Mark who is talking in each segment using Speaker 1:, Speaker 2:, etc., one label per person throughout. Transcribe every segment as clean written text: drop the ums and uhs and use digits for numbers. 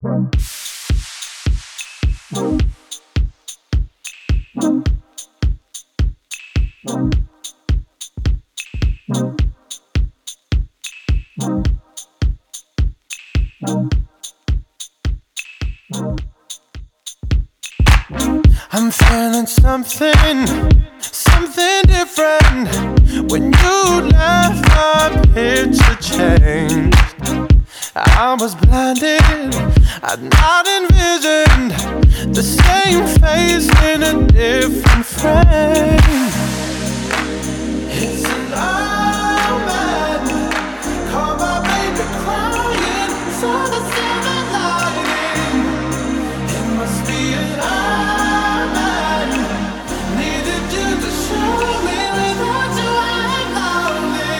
Speaker 1: I'm feeling something different. When you left, my picture changed. I was blinded, I'd not envisioned the same face in a different frame. It's an omen, call my baby crying, saw the silver lining. It must be an omen, needed you to show me without you I'm lonely.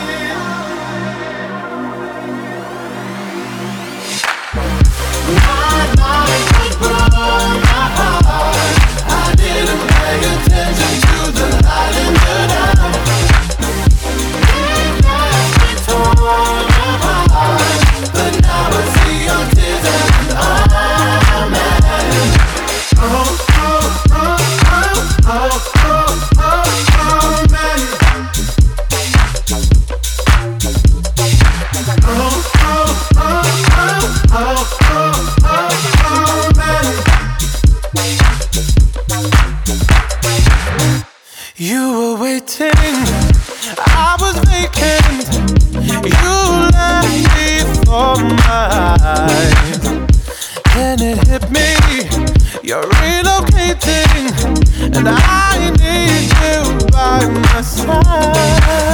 Speaker 1: My life was broken apart. I didn't pay attention to the light in the dark. It left me torn apart, but now I see your tears and amen. Oh, oh, oh, oh, oh, oh, oh, amen. Oh, oh, oh, oh, oh, oh, amen. You were waiting, I was vacant. You left me for my eyes. Then it hit me, you're relocating, and I need you by my side.